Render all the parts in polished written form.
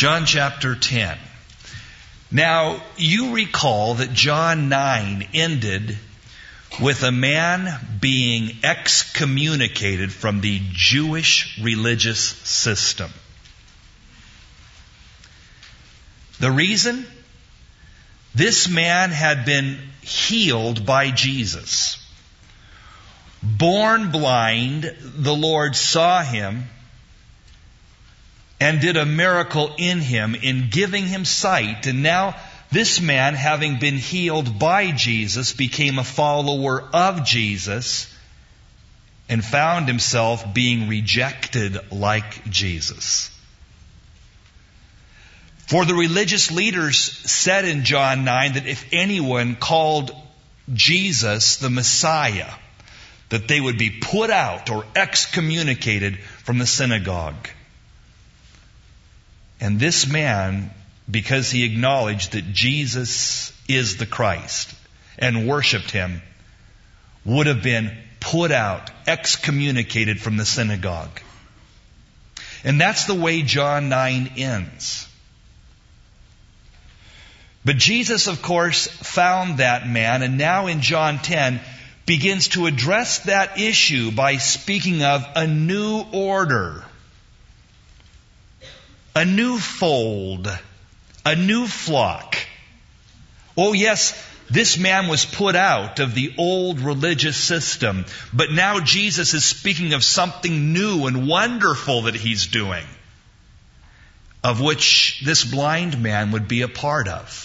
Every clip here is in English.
John chapter 10. Now, you recall that John 9 ended with a man being excommunicated from the Jewish religious system. The reason? This man had been healed by Jesus. Born blind, the Lord saw him and did a miracle in him in giving him sight. And now this man, having been healed by Jesus, became a follower of Jesus and found himself being rejected like Jesus. For the religious leaders said in John 9 that if anyone called Jesus the Messiah, that they would be put out or excommunicated from the synagogue. And this man, because he acknowledged that Jesus is the Christ and worshipped him, would have been put out, excommunicated from the synagogue. And that's the way John 9 ends. But Jesus, of course, found that man, and now in John 10 begins to address that issue by speaking of a new order, a new fold, a new flock. Oh yes, this man was put out of the old religious system, but now Jesus is speaking of something new and wonderful that he's doing, of which this blind man would be a part of.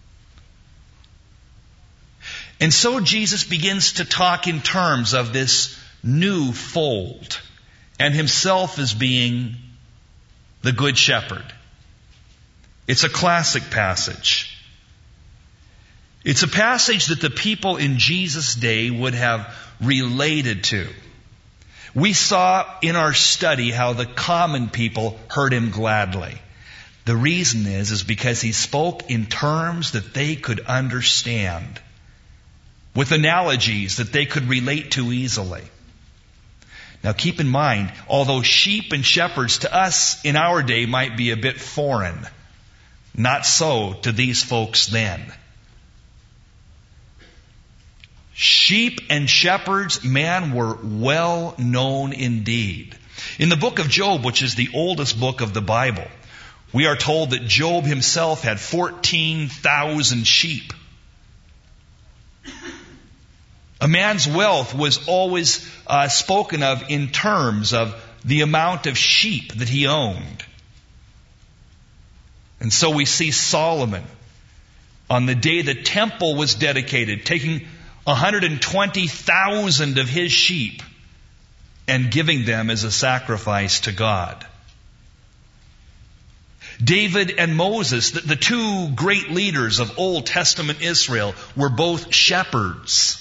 And so Jesus begins to talk in terms of this new fold and himself as being the Good Shepherd. It's a classic passage. It's a passage that the people in Jesus' day would have related to. We saw in our study how the common people heard him gladly. The reason is because he spoke in terms that they could understand, with analogies that they could relate to easily. Now keep in mind, although sheep and shepherds to us in our day might be a bit foreign, not so to these folks then. Sheep and shepherds, man, were well known indeed. In the book of Job, which is the oldest book of the Bible, we are told that Job himself had 14,000 sheep. A man's wealth was always spoken of in terms of the amount of sheep that he owned. And so we see Solomon, on the day the temple was dedicated, taking 120,000 of his sheep and giving them as a sacrifice to God. David and Moses, the two great leaders of Old Testament Israel, were both shepherds.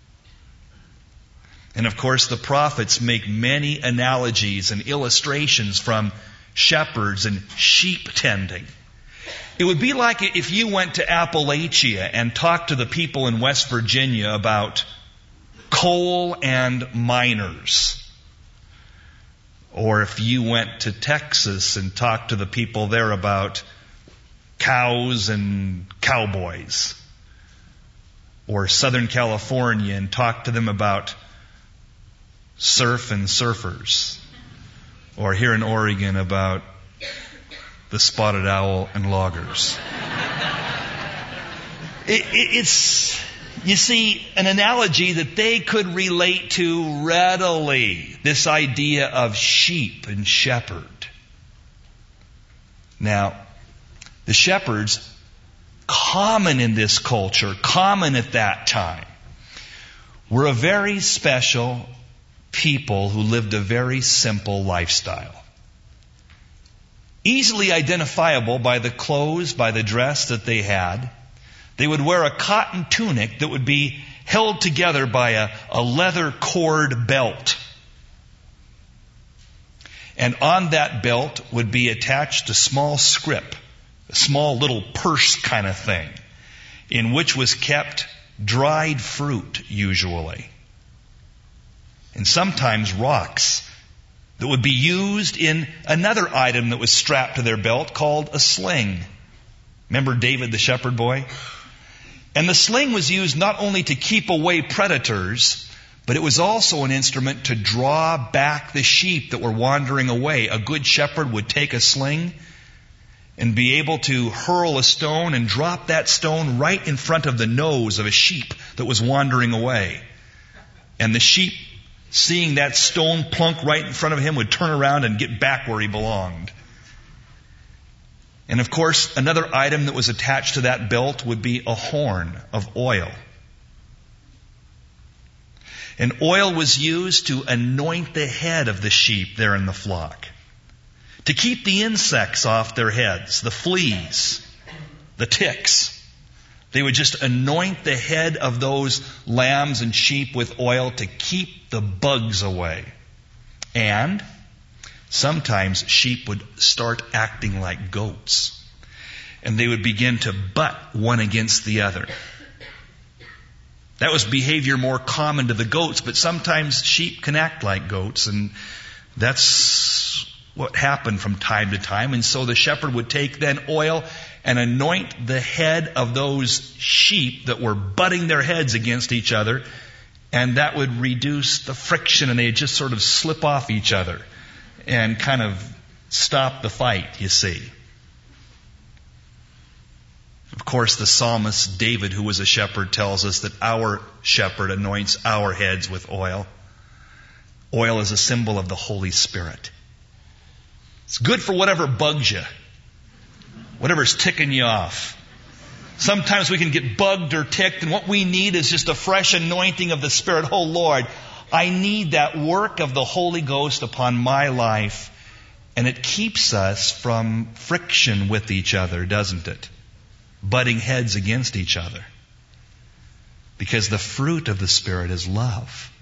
And of course, the prophets make many analogies and illustrations from shepherds and sheep tending. It would be like if you went to Appalachia and talked to the people in West Virginia about coal and miners. Or if you went to Texas and talked to the people there about cows and cowboys. Or Southern California and talked to them about surf and surfers. Or here in Oregon about the spotted owl and loggers. It's, you see, an analogy that they could relate to readily. This idea of sheep and shepherd. Now, the shepherds, common in this culture, common at that time, were a very special people who lived a very simple lifestyle. Easily identifiable by the clothes, by the dress that they had. They would wear a cotton tunic that would be held together by a leather cord belt. And on that belt would be attached a small scrip, a small little purse kind of thing, in which was kept dried fruit, usually. And sometimes rocks that would be used in another item that was strapped to their belt called a sling. Remember David the shepherd boy? And the sling was used not only to keep away predators, but it was also an instrument to draw back the sheep that were wandering away. A good shepherd would take a sling and be able to hurl a stone and drop that stone right in front of the nose of a sheep that was wandering away. And the sheep, seeing that stone plunk right in front of him, would turn around and get back where he belonged. And of course, another item that was attached to that belt would be a horn of oil. And oil was used to anoint the head of the sheep there in the flock, to keep the insects off their heads, the fleas, the ticks. They would just anoint the head of those lambs and sheep with oil to keep the bugs away. And sometimes sheep would start acting like goats, and they would begin to butt one against the other. That was behavior more common to the goats, but sometimes sheep can act like goats, and that's what happened from time to time. And so the shepherd would take then oil and anoint the head of those sheep that were butting their heads against each other, and that would reduce the friction, and they'd just sort of slip off each other and kind of stop the fight, you see. Of course, the psalmist David, who was a shepherd, tells us that our shepherd anoints our heads with oil. Oil is a symbol of the Holy Spirit. It's good for whatever bugs you, whatever's ticking you off. Sometimes we can get bugged or ticked, and what we need is just a fresh anointing of the Spirit. Oh Lord, I need that work of the Holy Ghost upon my life. And it keeps us from friction with each other, doesn't it? Butting heads against each other. Because the fruit of the Spirit is love.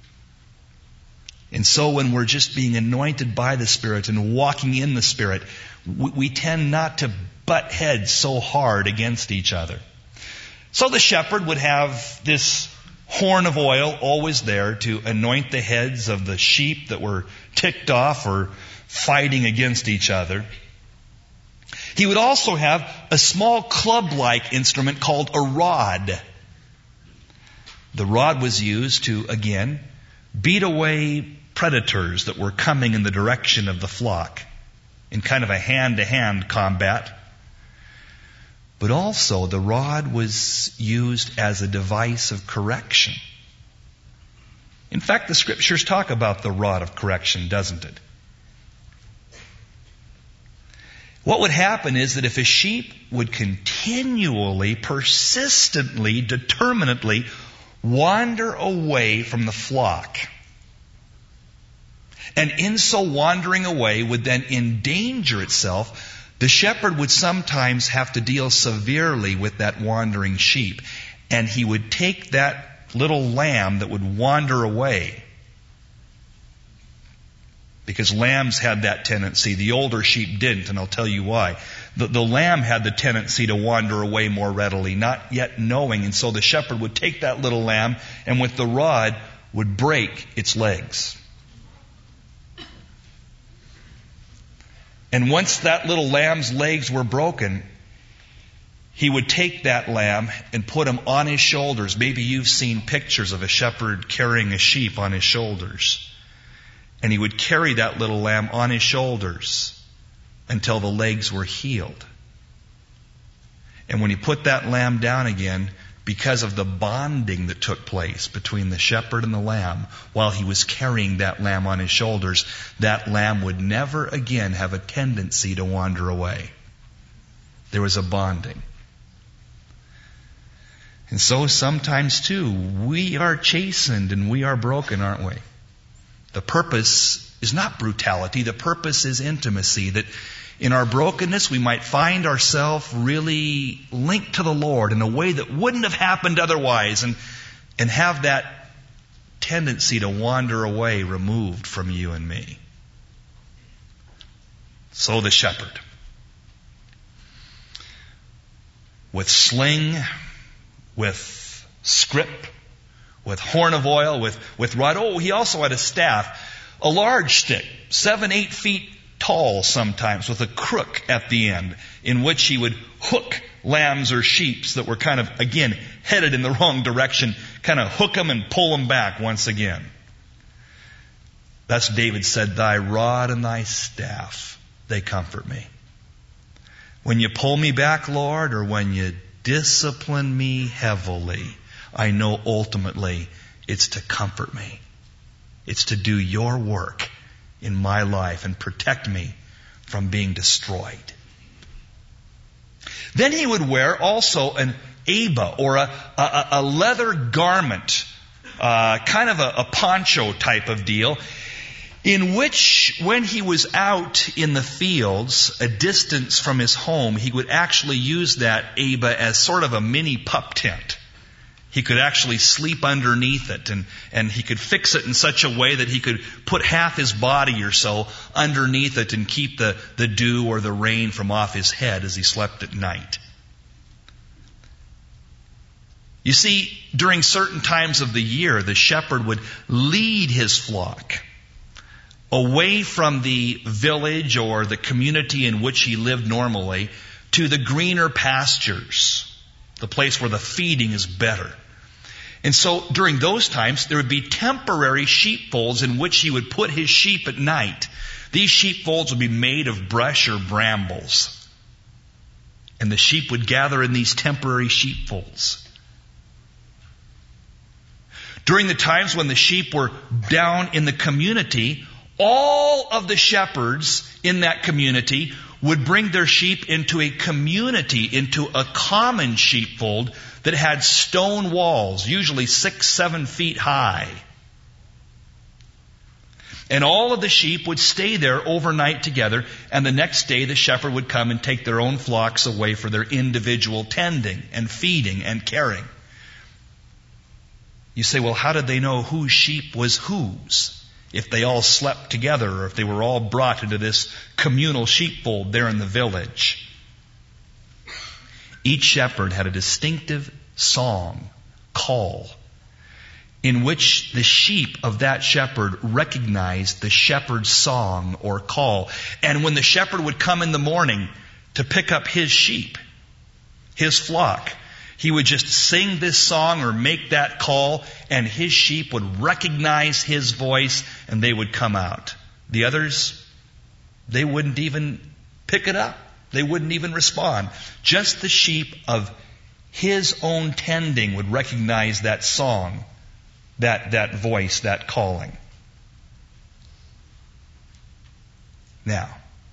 And so when we're just being anointed by the Spirit and walking in the Spirit, we tend not to butt heads so hard against each other. So the shepherd would have this horn of oil always there to anoint the heads of the sheep that were ticked off or fighting against each other. He would also have a small club-like instrument called a rod. The rod was used to, again, beat away predators that were coming in the direction of the flock in kind of a hand-to-hand combat. But also the rod was used as a device of correction. In fact, the Scriptures talk about the rod of correction, doesn't it? What would happen is that if a sheep would continually, persistently, determinately wander away from the flock, and in so wandering away would then endanger itself, the shepherd would sometimes have to deal severely with that wandering sheep. And he would take that little lamb that would wander away, because lambs had that tendency. The older sheep didn't, and I'll tell you why. The lamb had the tendency to wander away more readily, not yet knowing. And so the shepherd would take that little lamb and with the rod would break its legs. And once that little lamb's legs were broken, he would take that lamb and put him on his shoulders. Maybe you've seen pictures of a shepherd carrying a sheep on his shoulders. And he would carry that little lamb on his shoulders until the legs were healed. And when he put that lamb down again, because of the bonding that took place between the shepherd and the lamb while he was carrying that lamb on his shoulders, that lamb would never again have a tendency to wander away. There was a bonding. And so sometimes too, we are chastened and we are broken, aren't we? The purpose is not brutality. The purpose is intimacy. That in our brokenness, we might find ourselves really linked to the Lord in a way that wouldn't have happened otherwise, and have that tendency to wander away removed from you and me. So the shepherd, with sling, with scrip, with horn of oil, with rod. Oh, he also had a staff. a large stick, 7-8 feet tall sometimes, with a crook at the end, in which he would hook lambs or sheep that were kind of, again, headed in the wrong direction, kind of hook them and pull them back once again. That's David said, thy rod and thy staff, they comfort me. When you pull me back, Lord, or when you discipline me heavily, I know ultimately it's to comfort me. It's to do your work in my life and protect me from being destroyed. Then he would wear also an aba, or a leather garment, kind of a poncho type of deal, in which, when he was out in the fields, a distance from his home, he would actually use that aba as sort of a mini pup tent. He could actually sleep underneath it, and he could fix it in such a way that he could put half his body or so underneath it and keep the dew or the rain from off his head as he slept at night. You see, during certain times of the year, the shepherd would lead his flock away from the village or the community in which he lived normally to the greener pastures, the place where the feeding is better. And so during those times, there would be temporary sheepfolds in which he would put his sheep at night. These sheepfolds would be made of brush or brambles. And the sheep would gather in these temporary sheepfolds. During the times when the sheep were down in the community, all of the shepherds in that community would bring their sheep into a community, into a common sheepfold that had stone walls, usually 6-7 feet high. And all of the sheep would stay there overnight together, and the next day the shepherd would come and take their own flocks away for their individual tending and feeding and caring. You say, well, how did they know whose sheep was whose? If they all slept together, or if they were all brought into this communal sheepfold there in the village. Each shepherd had a distinctive song, call, in which the sheep of that shepherd recognized the shepherd's song or call. And when the shepherd would come in the morning to pick up his sheep, his flock, he would just sing this song or make that call, and his sheep would recognize his voice, and they would come out. The others, they wouldn't even pick it up. They wouldn't even respond. Just the sheep of his own tending would recognize that song, that voice, that calling. Now,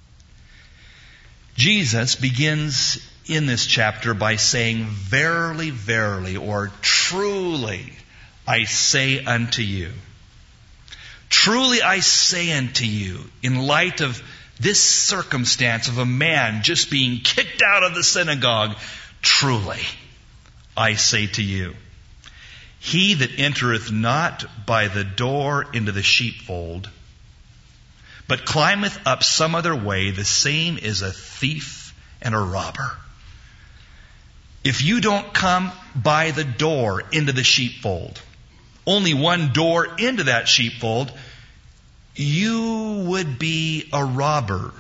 Jesus begins in this chapter by saying, verily, verily, or truly, I say unto you. Truly I say unto you, in light of this circumstance of a man just being kicked out of the synagogue, truly I say to you, he that entereth not by the door into the sheepfold, but climbeth up some other way, the same is a thief and a robber. If you don't come by the door into the sheepfold, only one door into that sheepfold, you would be a robber,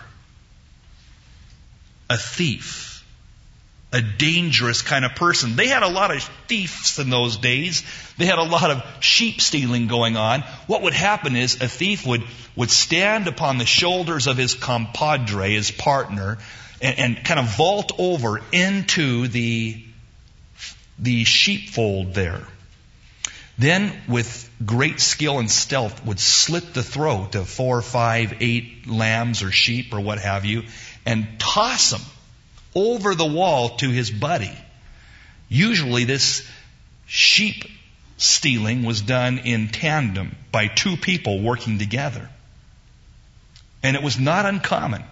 a thief, a dangerous kind of person. They had a lot of thieves in those days. They had a lot of sheep stealing going on. What would happen is a thief would stand upon the shoulders of his compadre, his partner, and kind of vault over into the sheepfold there. Then, with great skill and stealth, would slit the throat of 4, 5, 8 lambs or sheep or what have you, and toss them over the wall to his buddy. Usually this sheep stealing was done in tandem by 2 people working together. And it was not uncommon.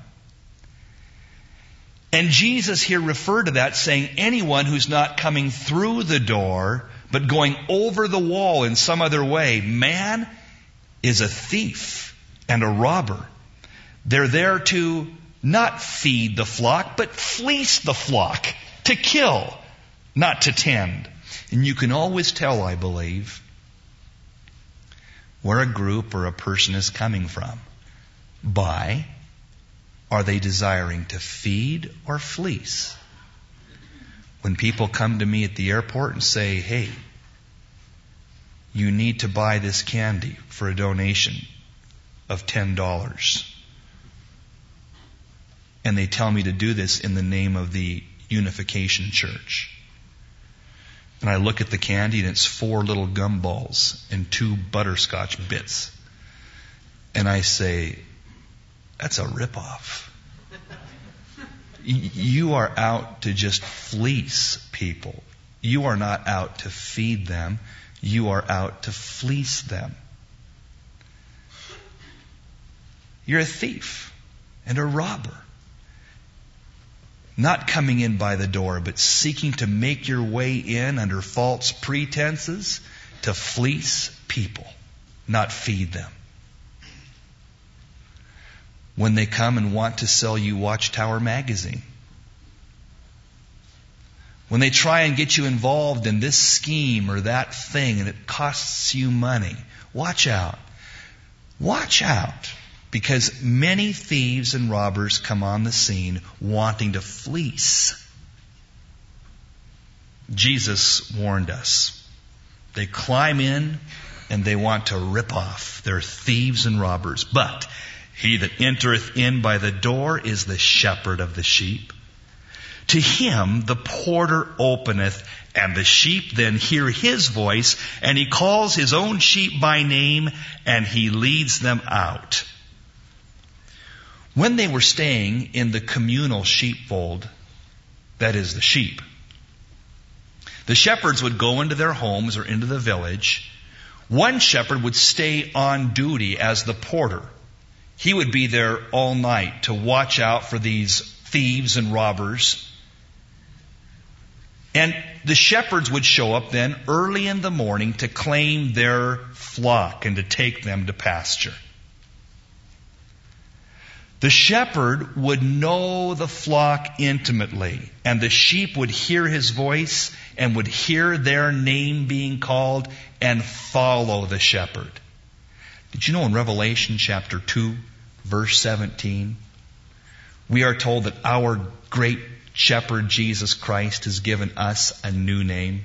And Jesus here referred to that, saying anyone who's not coming through the door, but going over the wall in some other way, man, is a thief and a robber. They're there to not feed the flock, but fleece the flock, to kill, not to tend. And you can always tell, I believe, where a group or a person is coming from. By, are they desiring to feed or fleece? When people come to me at the airport and say, hey, you need to buy this candy for a donation of $10. And they tell me to do this in the name of the Unification Church. And I look at the candy and it's 4 little gumballs and 2 butterscotch bits. And I say, that's a ripoff. You are out to just fleece people. You are not out to feed them. You are out to fleece them. You're a thief and a robber. Not coming in by the door, but seeking to make your way in under false pretenses to fleece people, not feed them. When they come and want to sell you Watchtower magazine. When they try and get you involved in this scheme or that thing and it costs you money. Watch out. Watch out. Because many thieves and robbers come on the scene wanting to fleece. Jesus warned us. They climb in and they want to rip off. They're thieves and robbers. But he that entereth in by the door is the shepherd of the sheep. To him the porter openeth, and the sheep then hear his voice, and he calls his own sheep by name, and he leads them out. When they were staying in the communal sheepfold, that is the sheep, the shepherds would go into their homes or into the village. One shepherd would stay on duty as the porter. He would be there all night to watch out for these thieves and robbers. And the shepherds would show up then early in the morning to claim their flock and to take them to pasture. The shepherd would know the flock intimately, and the sheep would hear his voice and would hear their name being called and follow the shepherd. Did you know in Revelation chapter 2, verse 17, we are told that our great shepherd Jesus Christ has given us a new name?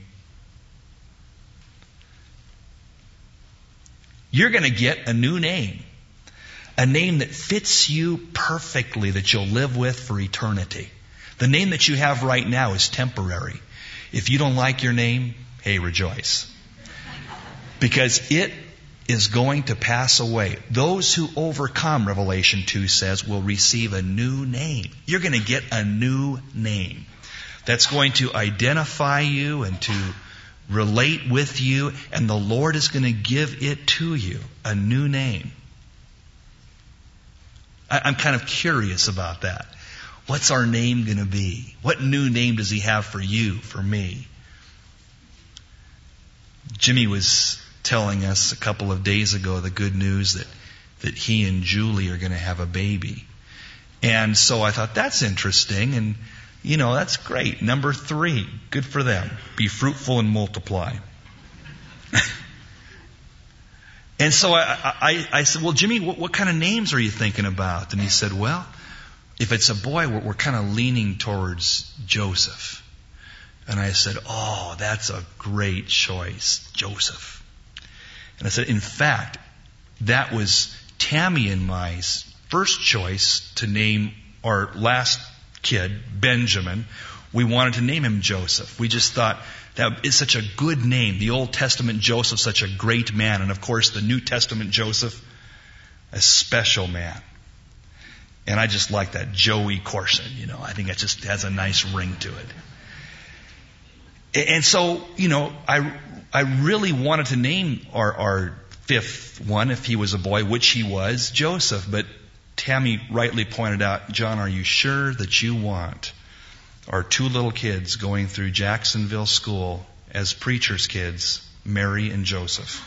You're going to get a new name. A name that fits you perfectly, that you'll live with for eternity. The name that you have right now is temporary. If you don't like your name, hey, rejoice. Because it is going to pass away. Those who overcome, Revelation 2 says, will receive a new name. You're going to get a new name that's going to identify you and to relate with you, and the Lord is going to give it to you, a new name. I'm kind of curious about that. What's our name going to be? What new name does He have for you, for me? Jimmy was telling us a couple of days ago the good news that he and Julie are going to have a baby. And so I thought, that's interesting, and that's great. Number 3, good for them. Be fruitful and multiply. And so I said, well, Jimmy, what kind of names are you thinking about? And he said, well, if it's a boy, we're kind of leaning towards Joseph. And I said, oh, that's a great choice, Joseph. And I said, in fact, that was Tammy and my first choice to name our last kid, Benjamin. We wanted to name him Joseph. We just thought that is such a good name. The Old Testament Joseph, such a great man. And of course, the New Testament Joseph, a special man. And I just like that, Joey Corson. I think it just has a nice ring to it. And so, I really wanted to name our 5th one, if he was a boy, which he was, Joseph. But Tammy rightly pointed out, John, are you sure that you want our 2 little kids going through Jacksonville School as preacher's kids, Mary and Joseph?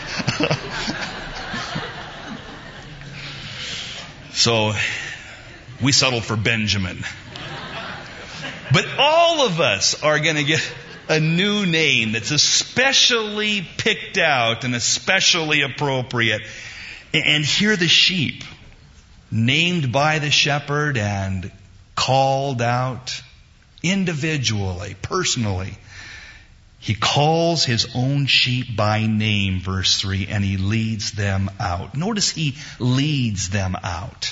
So We settled for Benjamin. But all of us are going to get a new name that's especially picked out and especially appropriate. And here the sheep, named by the shepherd and called out individually, personally. He calls his own sheep by name, verse 3, and he leads them out. Notice he leads them out.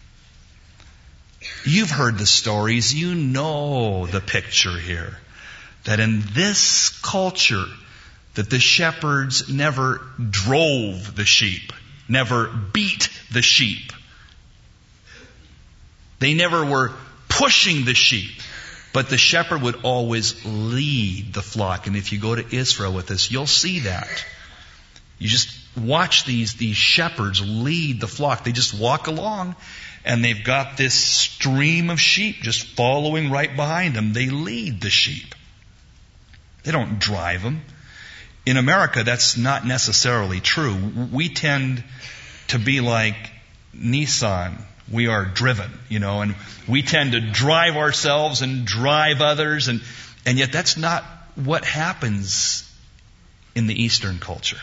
You've heard the stories. You know the picture here. That in this culture, that the shepherds never drove the sheep, never beat the sheep. They never were pushing the sheep. But the shepherd would always lead the flock. And if you go to Israel with us, you'll see that. You just watch these shepherds lead the flock. They just walk along, and they've got this stream of sheep just following right behind them. They lead the sheep. They don't drive them. In America, that's not necessarily true. We tend to be like Nissan. We are driven, and we tend to drive ourselves and drive others, and yet that's not what happens in the Eastern culture.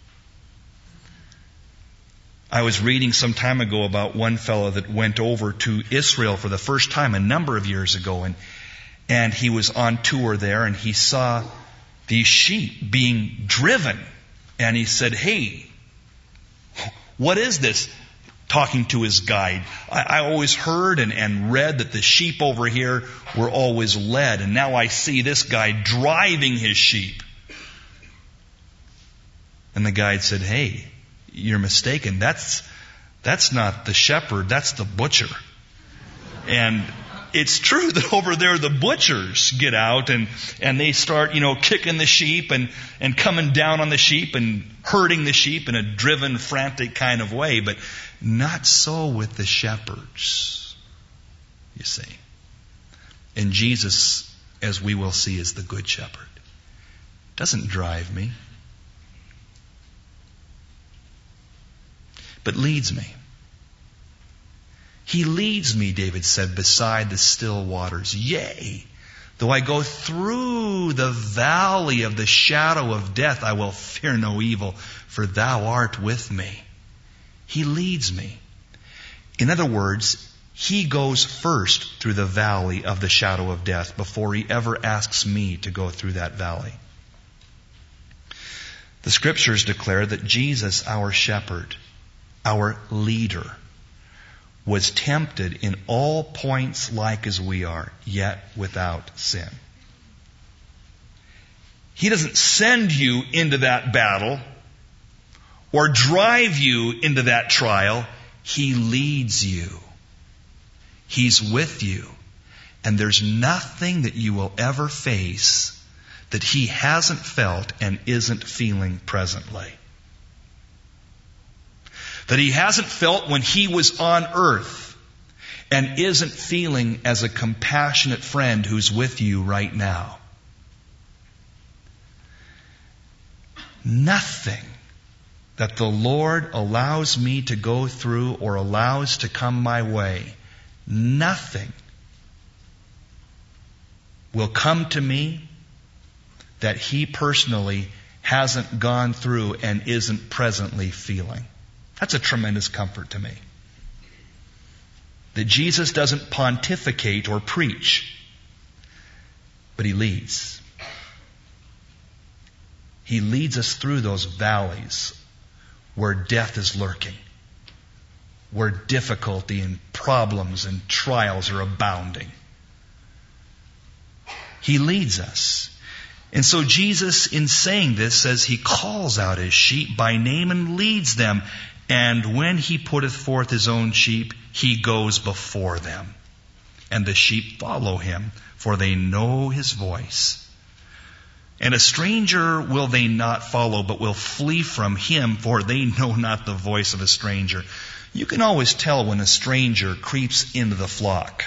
I was reading some time ago about one fellow that went over to Israel for the first time a number of years ago, and he was on tour there, and he saw these sheep being driven, and he said, "Hey, what is this?" Talking to his guide. I always heard and read that the sheep over here were always led, and now I see this guy driving his sheep. And the guide said, "Hey, you're mistaken. That's not the shepherd, that's the butcher." And it's true that over there the butchers get out and they start, kicking the sheep and coming down on the sheep and hurting the sheep in a driven, frantic kind of way. But not so with the shepherds, you see. And Jesus, as we will see, is the good shepherd. Doesn't drive me, but leads me. He leads me, David said, beside the still waters. Yea, though I go through the valley of the shadow of death, I will fear no evil, for thou art with me. He leads me. In other words, he goes first through the valley of the shadow of death before he ever asks me to go through that valley. The scriptures declare that Jesus, our shepherd, our leader, was tempted in all points like as we are, yet without sin. He doesn't send you into that battle or drive you into that trial. He leads you. He's with you. And there's nothing that you will ever face that he hasn't felt and isn't feeling presently. That he hasn't felt when he was on earth and isn't feeling as a compassionate friend who's with you right now. Nothing that the Lord allows me to go through or allows to come my way, nothing will come to me that he personally hasn't gone through and isn't presently feeling. That's a tremendous comfort to me. That Jesus doesn't pontificate or preach, but he leads. He leads us through those valleys where death is lurking, where difficulty and problems and trials are abounding. He leads us. And so Jesus, in saying this, says he calls out his sheep by name and leads them. And when he putteth forth his own sheep, he goes before them. And the sheep follow him, for they know his voice. And a stranger will they not follow, but will flee from him, for they know not the voice of a stranger. You can always tell when a stranger creeps into the flock.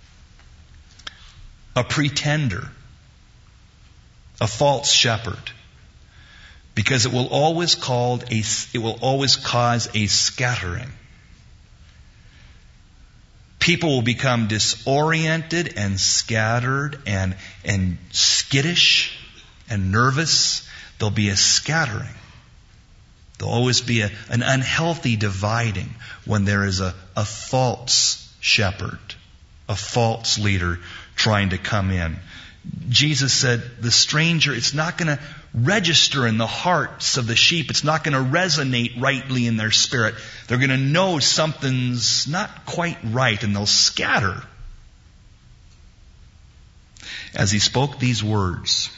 A pretender, a false shepherd, because it will always cause a scattering. People will become disoriented and scattered and skittish and nervous. There'll be a scattering. There'll always be an unhealthy dividing when there is a false shepherd, a false leader trying to come in. Jesus said the stranger, it's not going to register in the hearts of the sheep. It's not going to resonate rightly in their spirit. They're going to know something's not quite right, and they'll scatter. As he spoke these words,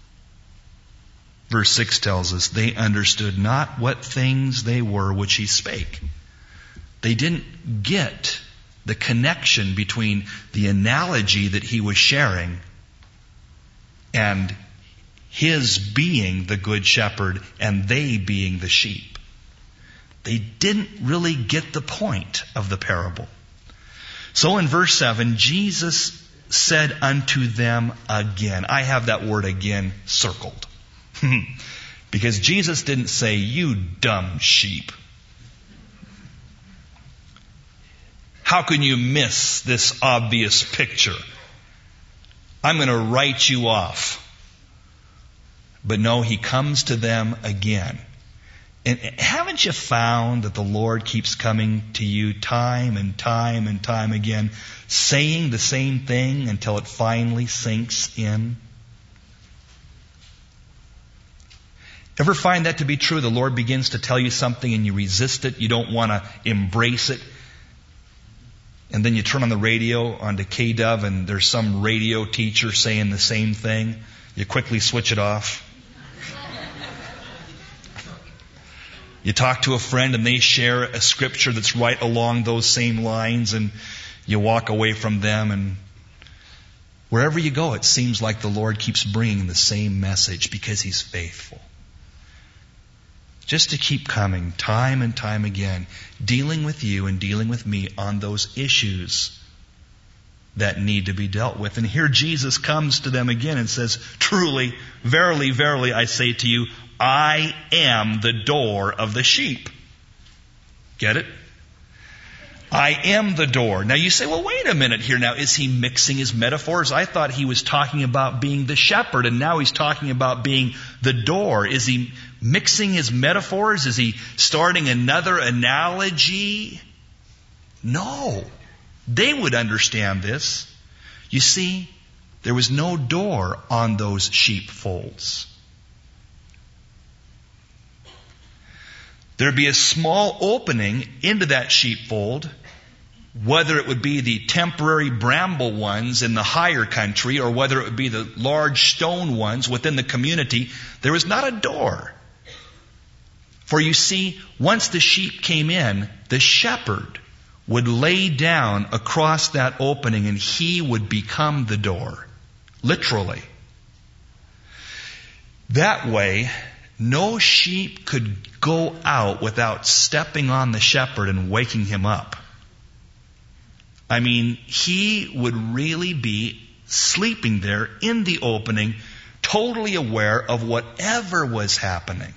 verse 6 tells us, they understood not what things they were which he spake. They didn't get the connection between the analogy that he was sharing and his being the good shepherd and they being the sheep. They didn't really get the point of the parable. So in verse 7, Jesus said unto them again. I have that word again circled. Because Jesus didn't say, you dumb sheep. How can you miss this obvious picture? I'm going to write you off. But no, he comes to them again. And haven't you found that the Lord keeps coming to you time and time and time again, saying the same thing until it finally sinks in? Ever find that to be true? The Lord begins to tell you something and you resist it. You don't want to embrace it. And then you turn on the radio onto KDOV and there's some radio teacher saying the same thing. You quickly switch it off. You talk to a friend and they share a scripture that's right along those same lines and you walk away from them, and wherever you go it seems like the Lord keeps bringing the same message because He's faithful. Just to keep coming time and time again, dealing with you and dealing with me on those issues that need to be dealt with. And here Jesus comes to them again and says, truly, verily, verily, I say to you, I am the door of the sheep. Get it? I am the door. Now you say, well, wait a minute here now. Is he mixing his metaphors? I thought he was talking about being the shepherd, and now he's talking about being the door. Is he mixing his metaphors? Is he starting another analogy? No. They would understand this. You see, there was no door on those sheepfolds. There'd be a small opening into that sheepfold, whether it would be the temporary bramble ones in the higher country or whether it would be the large stone ones within the community. There was not a door. For you see, once the sheep came in, the shepherd would lay down across that opening and he would become the door. Literally. That way, no sheep could go out without stepping on the shepherd and waking him up. I mean, he would really be sleeping there in the opening, totally aware of whatever was happening.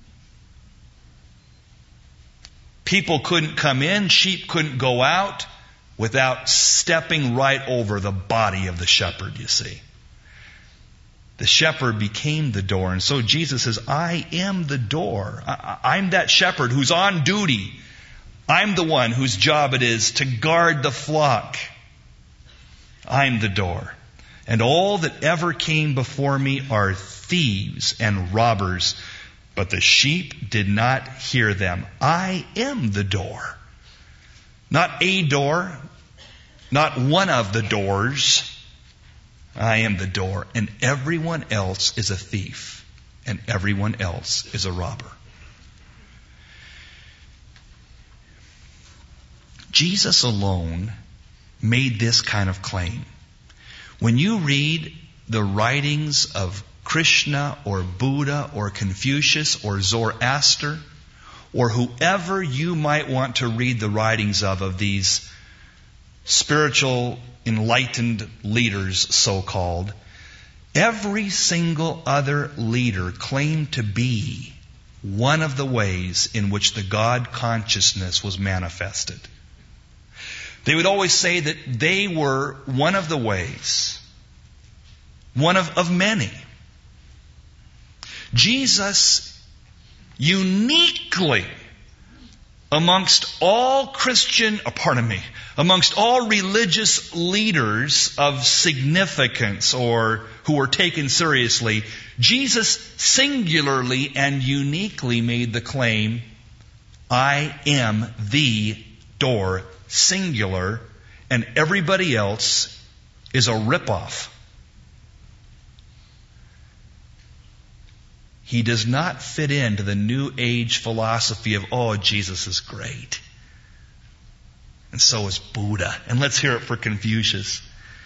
People couldn't come in, sheep couldn't go out without stepping right over the body of the shepherd, you see. The shepherd became the door. And so Jesus says, I am the door. I'm that shepherd who's on duty. I'm the one whose job it is to guard the flock. I'm the door. And all that ever came before me are thieves and robbers, but the sheep did not hear them. I am the door. Not a door, not one of the doors. I am the door, and everyone else is a thief, and everyone else is a robber. Jesus alone made this kind of claim. When you read the writings of Krishna or Buddha or Confucius or Zoroaster or whoever you might want to read the writings of these spiritual enlightened leaders, so-called, every single other leader claimed to be one of the ways in which the God consciousness was manifested. They would always say that they were one of the ways, one of many. Jesus uniquely amongst all amongst all religious leaders of significance or who were taken seriously, Jesus singularly and uniquely made the claim, I am the door, singular, and everybody else is a ripoff. He does not fit into the New Age philosophy of, Jesus is great. And so is Buddha. And let's hear it for Confucius.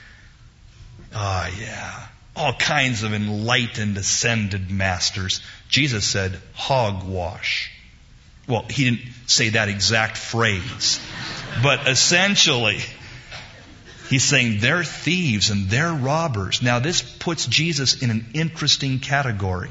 All kinds of enlightened, ascended masters. Jesus said, hogwash. Well, he didn't say that exact phrase. But essentially, he's saying they're thieves and they're robbers. Now, this puts Jesus in an interesting category.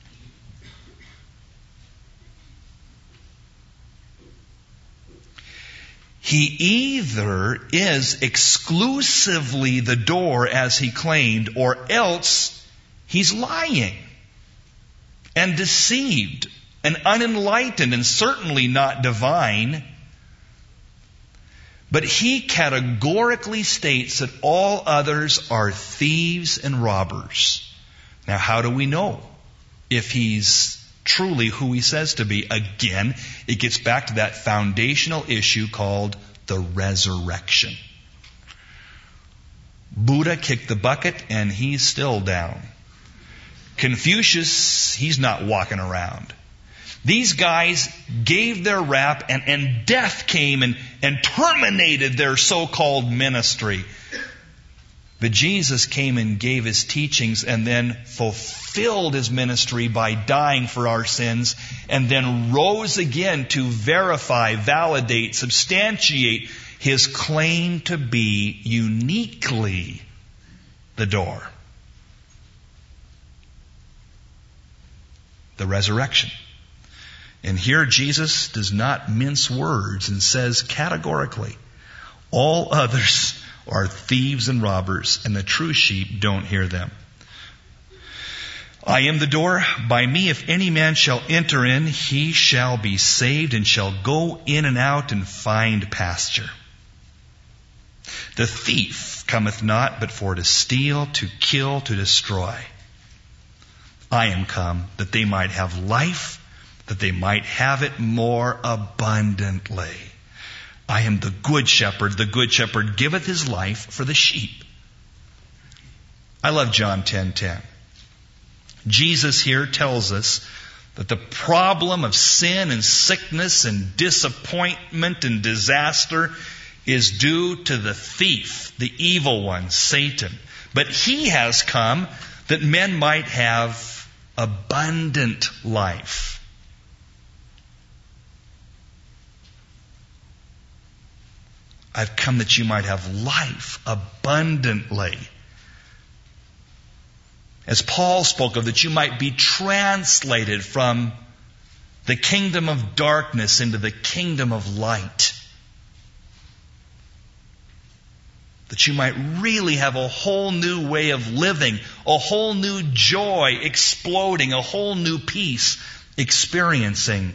He either is exclusively the door as he claimed, or else he's lying and deceived and unenlightened and certainly not divine. But he categorically states that all others are thieves and robbers. Now, how do we know if he's truly who he says to be? Again, it gets back to that foundational issue called the resurrection. Buddha kicked the bucket and he's still down. Confucius, he's not walking around. These guys gave their rap and death came and terminated their so-called ministry. But Jesus came and gave his teachings and then fulfilled his ministry by dying for our sins and then rose again to verify, validate, substantiate his claim to be uniquely the door. The resurrection. And here Jesus does not mince words and says categorically, all others are thieves and robbers, and the true sheep don't hear them. I am the door. By me, if any man shall enter in, he shall be saved and shall go in and out and find pasture. The thief cometh not but for to steal, to kill, to destroy. I am come that they might have life, that they might have it more abundantly. I am the good shepherd. The good shepherd giveth his life for the sheep. I love John 10:10. Jesus here tells us that the problem of sin and sickness and disappointment and disaster is due to the thief, the evil one, Satan. But he has come that men might have abundant life. I've come that you might have life abundantly. As Paul spoke of, that you might be translated from the kingdom of darkness into the kingdom of light. That you might really have a whole new way of living, a whole new joy exploding, a whole new peace experiencing.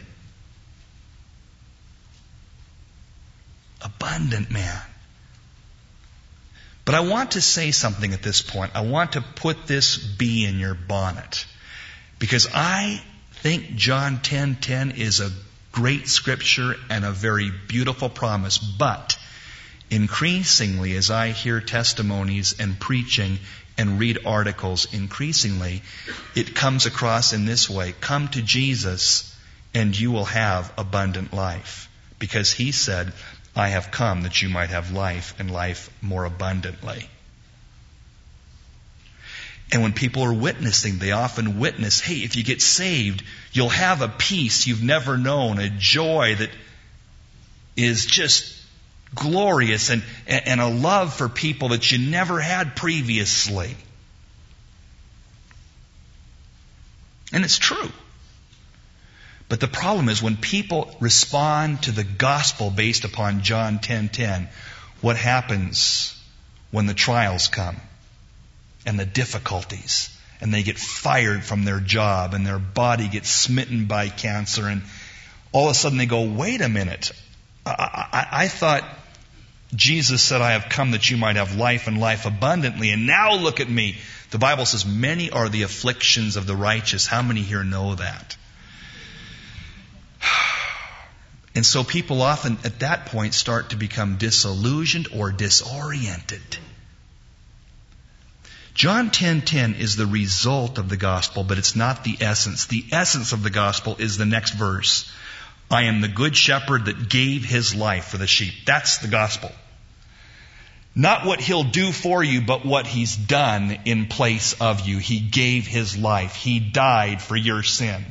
Abundant man. But I want to say something at this point. I want to put this bee in your bonnet. Because I think John 10:10 is a great scripture and a very beautiful promise. But increasingly, as I hear testimonies and preaching and read articles, increasingly it comes across in this way. Come to Jesus and you will have abundant life. Because he said, I have come that you might have life and life more abundantly. And when people are witnessing, they often witness, hey, if you get saved, you'll have a peace you've never known, a joy that is just glorious, and a love for people that you never had previously. And it's true. But the problem is when people respond to the gospel based upon John 10:10, what happens when the trials come and the difficulties, and they get fired from their job and their body gets smitten by cancer, and all of a sudden they go, wait a minute, I thought Jesus said, I have come that you might have life and life abundantly, and now look at me. The Bible says, many are the afflictions of the righteous. How many here know that? And so people often at that point start to become disillusioned or disoriented. John 10:10 is the result of the gospel, but it's not the essence. The essence of the gospel is the next verse. I am the good shepherd that gave his life for the sheep. That's the gospel. Not what he'll do for you, but what he's done in place of you. He gave his life. He died for your sin.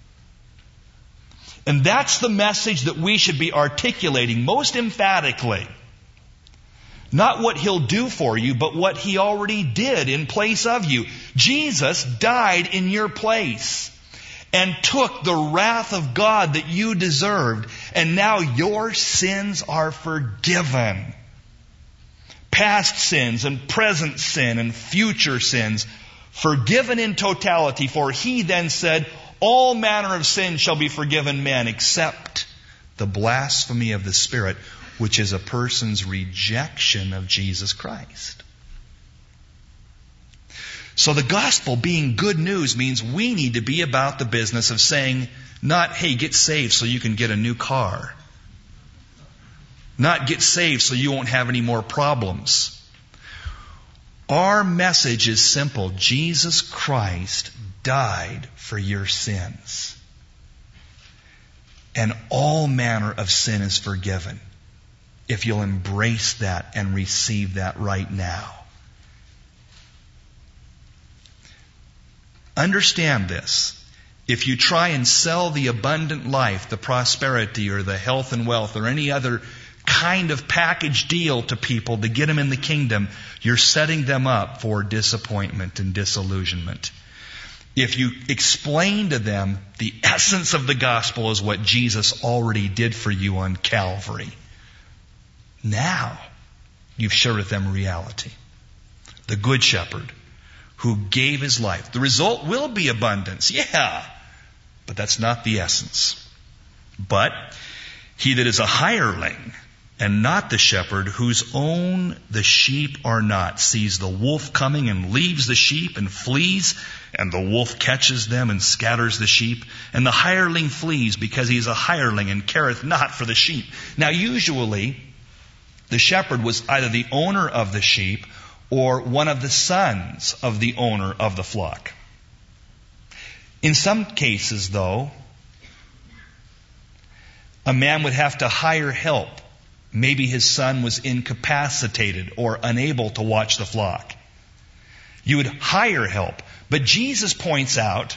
And that's the message that we should be articulating most emphatically. Not what he'll do for you, but what he already did in place of you. Jesus died in your place and took the wrath of God that you deserved. And now your sins are forgiven. Past sins and present sin and future sins forgiven in totality. For he then said, all manner of sin shall be forgiven men except the blasphemy of the Spirit, which is a person's rejection of Jesus Christ. So the gospel being good news means we need to be about the business of saying, not, hey, get saved so you can get a new car. Not get saved so you won't have any more problems. Our message is simple. Jesus Christ died for your sins. And all manner of sin is forgiven if you'll embrace that and receive that right now. Understand this. If you try and sell the abundant life, the prosperity, or the health and wealth, or any other kind of package deal to people to get them in the kingdom, you're setting them up for disappointment and disillusionment. If you explain to them the essence of the gospel is what Jesus already did for you on Calvary, now you've shared with them reality. The good shepherd who gave his life. The result will be abundance, yeah, but that's not the essence. But he that is a hireling and not the shepherd, whose own the sheep are not, sees the wolf coming and leaves the sheep and flees, and the wolf catches them and scatters the sheep, and the hireling flees because he is a hireling and careth not for the sheep. Now usually the shepherd was either the owner of the sheep or one of the sons of the owner of the flock. In some cases, though, a man would have to hire help. Maybe his son was incapacitated or unable to watch the flock. You would hire help. But Jesus points out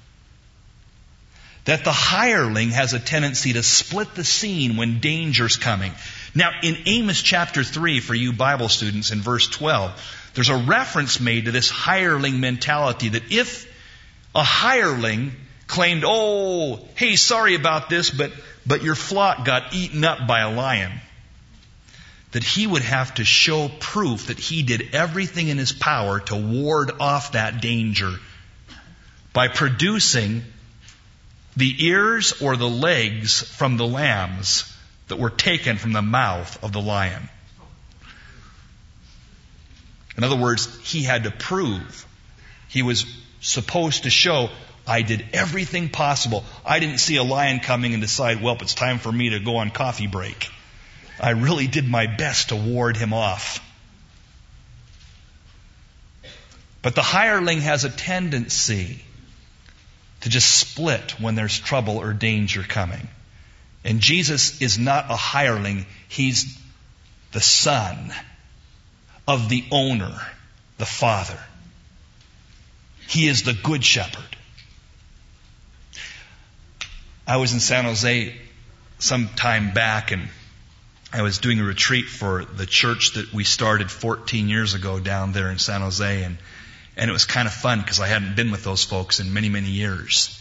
that the hireling has a tendency to split the scene when danger's coming. Now, in Amos chapter 3, for you Bible students, in verse 12, there's a reference made to this hireling mentality that if a hireling claimed, oh, hey, sorry about this, but your flock got eaten up by a lion, that he would have to show proof that he did everything in his power to ward off that danger by producing the ears or the legs from the lambs that were taken from the mouth of the lion. In other words, he had to prove. He was supposed to show, I did everything possible. I didn't see a lion coming and decide, well, it's time for me to go on coffee break. I really did my best to ward him off. But the hireling has a tendency to just split when there's trouble or danger coming. And Jesus is not a hireling. He's the son of the owner, the Father. He is the good shepherd. I was in San Jose some time back, and I was doing a retreat for the church that we started 14 years ago down there in San Jose, and it was kind of fun because I hadn't been with those folks in many, many years.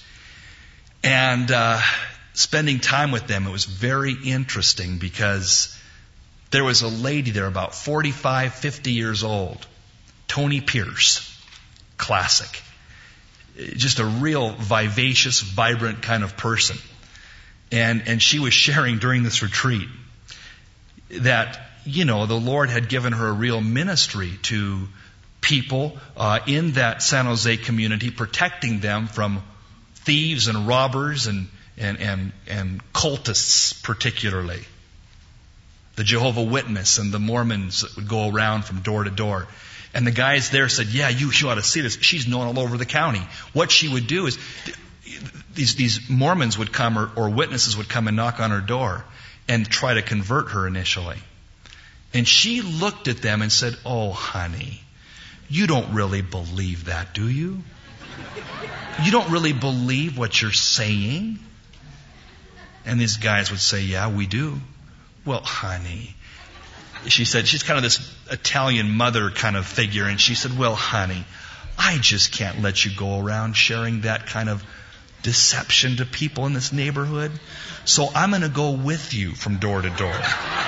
And spending time with them, it was very interesting because there was a lady there about 45, 50 years old. Toni Pierce. Classic. Just a real vivacious, vibrant kind of person. And she was sharing during this retreat that, the Lord had given her a real ministry to people in that San Jose community, protecting them from thieves and robbers and cultists particularly. The Jehovah Witness and the Mormons that would go around from door to door. And the guys there said, yeah, you ought to see this. She's known all over the county. What she would do is, these Mormons would come or witnesses would come and knock on her door and try to convert her initially. And she looked at them and said, oh, honey, you don't really believe that, do you? You don't really believe what you're saying? And these guys would say, yeah, we do. Well, honey, she said, she's kind of this Italian mother kind of figure. And she said, well, honey, I just can't let you go around sharing that kind of deception to people in this neighborhood. So I'm going to go with you from door to door.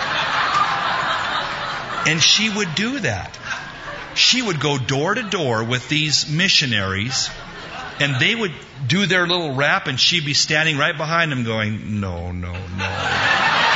And she would do that. She would go door to door with these missionaries, and they would do their little rap, and she'd be standing right behind them going, no, no, no.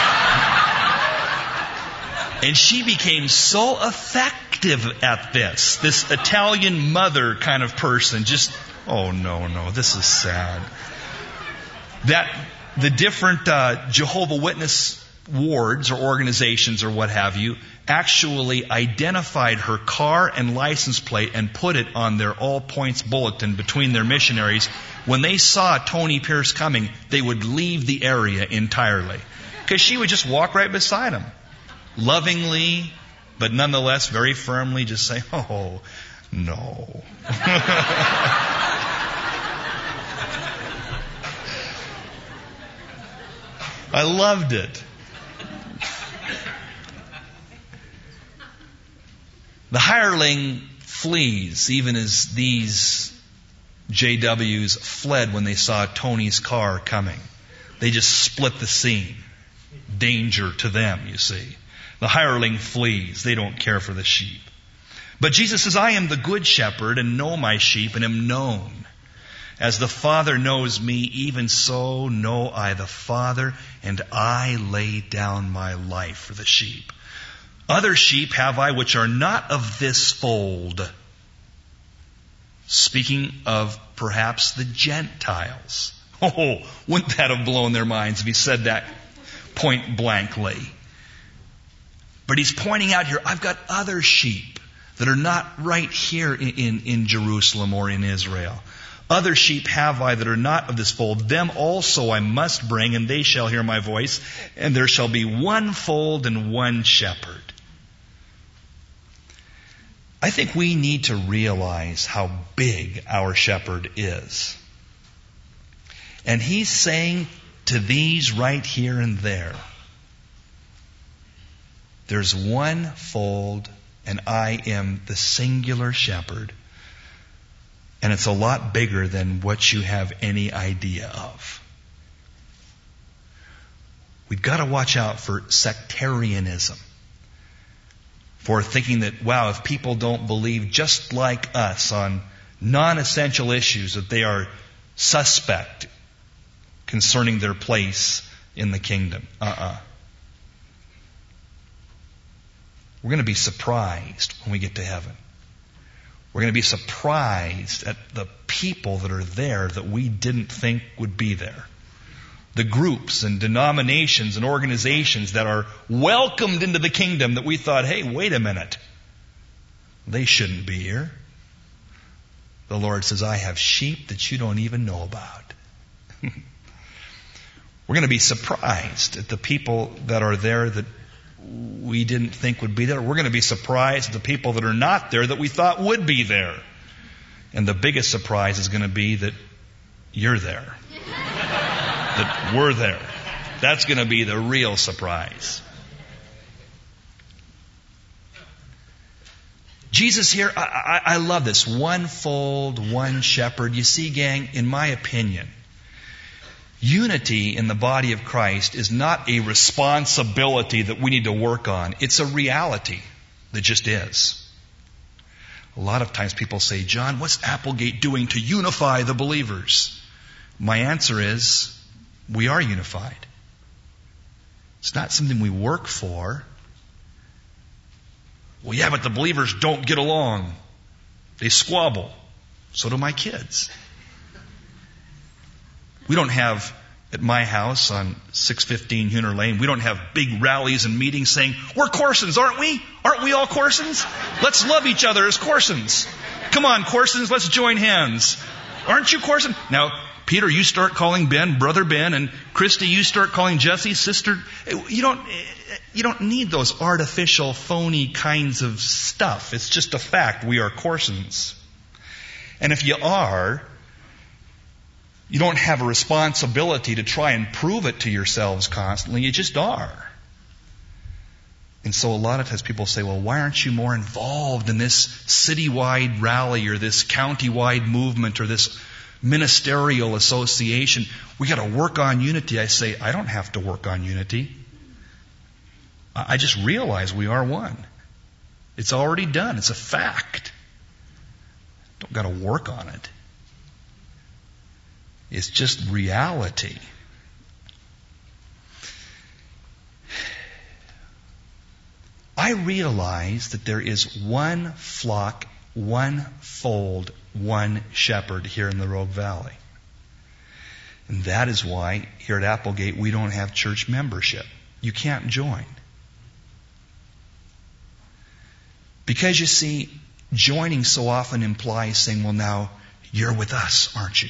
And she became so effective at this Italian mother kind of person, just, oh no, this is sad. That the different Jehovah Witness wards or organizations or what have you actually identified her car and license plate and put it on their all points bulletin between their missionaries. When they saw Toni Pierce coming, they would leave the area entirely. Because she would just walk right beside them. Lovingly, but nonetheless very firmly just say, oh, no. I loved it. The hireling flees, even as these JWs fled when they saw Tony's car coming. They just split the scene. Danger to them, you see. The hireling flees. They don't care for the sheep. But Jesus says, I am the good shepherd and know my sheep and am known. As the Father knows me, even so know I the Father, and I lay down my life for the sheep. Other sheep have I which are not of this fold. Speaking of perhaps the Gentiles. Oh, wouldn't that have blown their minds if he said that point blankly? But he's pointing out here, I've got other sheep that are not right here in Jerusalem or in Israel. Other sheep have I that are not of this fold. Them also I must bring, and they shall hear my voice, and there shall be one fold and one shepherd. I think we need to realize how big our shepherd is. And he's saying to these right here and there, there's one fold, and I am the singular shepherd. And it's a lot bigger than what you have any idea of. We've got to watch out for sectarianism. For thinking that, wow, if people don't believe just like us on non-essential issues, that they are suspect concerning their place in the kingdom. We're going to be surprised when we get to heaven. We're going to be surprised at the people that are there that we didn't think would be there. The groups and denominations and organizations that are welcomed into the kingdom that we thought, hey, wait a minute. They shouldn't be here. The Lord says, I have sheep that you don't even know about. We're going to be surprised at the people that are there that we didn't think would be there. We're going to be surprised at the people that are not there that we thought would be there. And the biggest surprise is going to be that you're there. That we're there. That's going to be the real surprise. Jesus here, I love this. One fold, one shepherd. You see, gang, in my opinion, Unity in the body of Christ is not a responsibility that we need to work on. It's a reality that just is. A lot of times people say, John, what's Applegate doing to unify the believers? My answer is, we are unified. It's not something we work for. Well, yeah, but the believers don't get along. They squabble. So do my kids. We don't have, at my house on 615 Huner Lane, we don't have big rallies and meetings saying, we're Corsons, aren't we? Aren't we all Corsons? Let's love each other as Corsons. Come on, Corsons, let's join hands. Aren't you Corson? Now, Peter, you start calling Ben Brother Ben, and Christy, you start calling Jesse Sister. You don't need those artificial, phony kinds of stuff. It's just a fact. We are Corsons. And if you are, you don't have a responsibility to try and prove it to yourselves constantly. You just are. And so a lot of times people say, well, why aren't you more involved in this citywide rally or this countywide movement or this ministerial association? We got to work on unity. I say, I don't have to work on unity. I just realize we are one. It's already done. It's a fact. Don't got to work on it. It's just reality. I realize that there is one flock, one fold, one shepherd here in the Rogue Valley. And that is why here at Applegate we don't have church membership. You can't join. Because you see, joining so often implies saying, well, now you're with us, aren't you?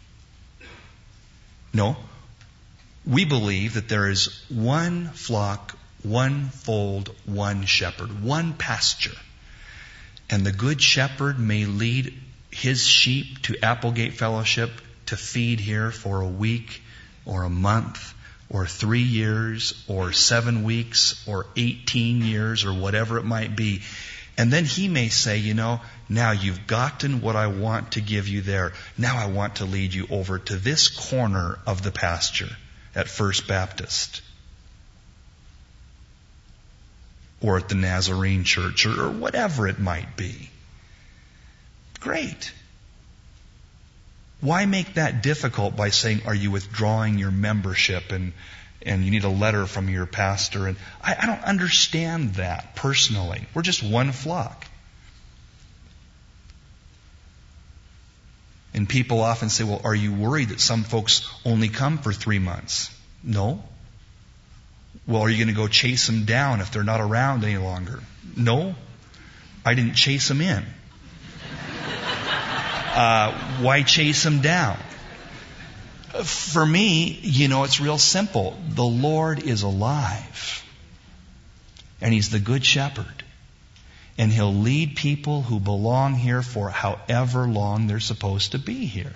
No. We believe that there is one flock, one fold, one shepherd, one pasture. And the good shepherd may lead his sheep to Applegate Fellowship to feed here for a week or a month or 3 years or 7 weeks or 18 years or whatever it might be. And then he may say, now you've gotten what I want to give you there. Now I want to lead you over to this corner of the pasture at First Baptist. Or at the Nazarene Church, or whatever it might be. Great. Why make that difficult by saying, are you withdrawing your membership and you need a letter from your pastor? And I don't understand that personally. We're just one flock. And people often say, well, are you worried that some folks only come for 3 months? No. Well, are you going to go chase them down if they're not around any longer? No. I didn't chase them in. Why chase them down? For me, it's real simple. The Lord is alive. And He's the Good Shepherd. And He'll lead people who belong here for however long they're supposed to be here.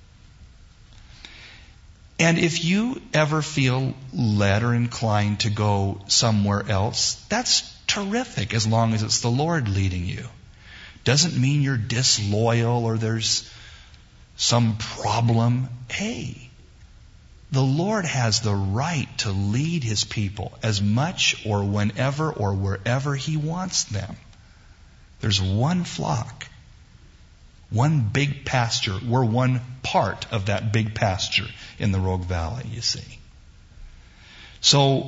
And if you ever feel led or inclined to go somewhere else, that's terrific as long as it's the Lord leading you. Doesn't mean you're disloyal or there's some problem. Hey, the Lord has the right to lead His people as much or whenever or wherever He wants them. There's one flock. One big pasture. We're one part of that big pasture in the Rogue Valley, you see. So,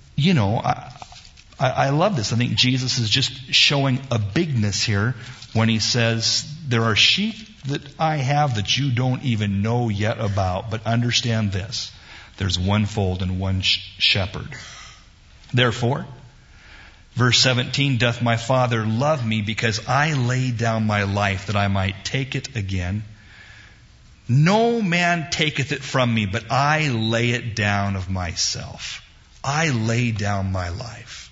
I love this. I think Jesus is just showing a bigness here when He says, there are sheep that I have that you don't even know yet about, but understand this. There's one fold and one shepherd. Therefore, verse 17, doth my Father love me because I lay down my life that I might take it again? No man taketh it from me, but I lay it down of myself. I lay down my life.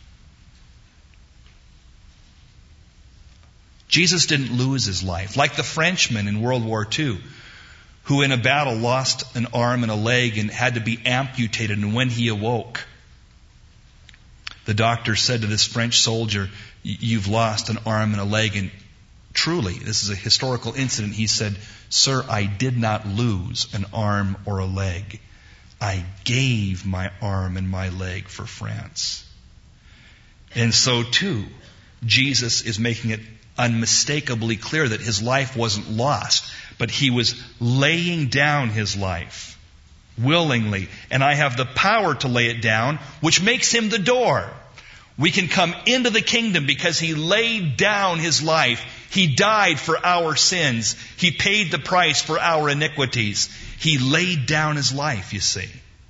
Jesus didn't lose His life. Like the Frenchman in World War II, who in a battle lost an arm and a leg and had to be amputated, and when he awoke, the doctor said to this French soldier, you've lost an arm and a leg. And truly, this is a historical incident. He said, sir, I did not lose an arm or a leg. I gave my arm and my leg for France. And so too, Jesus is making it unmistakably clear that his life wasn't lost, but he was laying down his life willingly. And I have the power to lay it down, which makes him the door. We can come into the kingdom because he laid down his life. He died for our sins. He paid the price for our iniquities. He laid down his life, you see.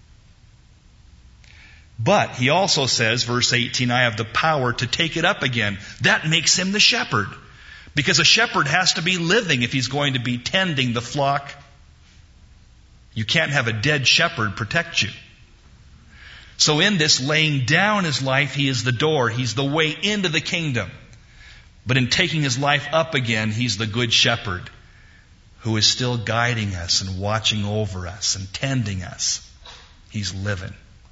But he also says, verse 18, I have the power to take it up again. That makes him the shepherd. Because a shepherd has to be living if he's going to be tending the flock. You can't have a dead shepherd protect you. So in this laying down his life, he is the door. He's the way into the kingdom. But in taking his life up again, he's the good shepherd who is still guiding us and watching over us and tending us. He's living.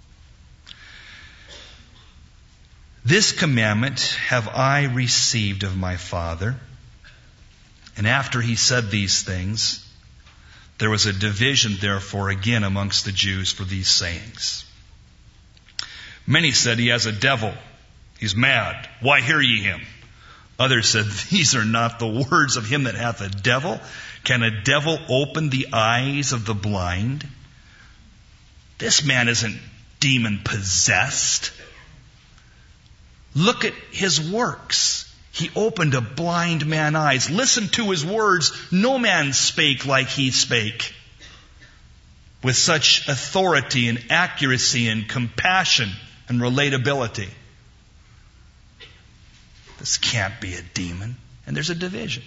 This commandment have I received of my Father. And after he said these things, there was a division, therefore, again amongst the Jews for these sayings. Many said, he has a devil. He's mad. Why hear ye him? Others said, these are not the words of him that hath a devil. Can a devil open the eyes of the blind? This man isn't demon possessed. Look at his works. He opened a blind man's eyes. Listen to his words. No man spake like he spake, with such authority and accuracy and compassion and relatability. This can't be a demon. And there's a division.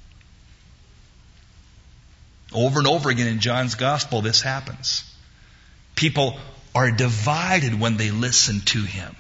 Over and over again in John's Gospel, this happens. People are divided when they listen to him.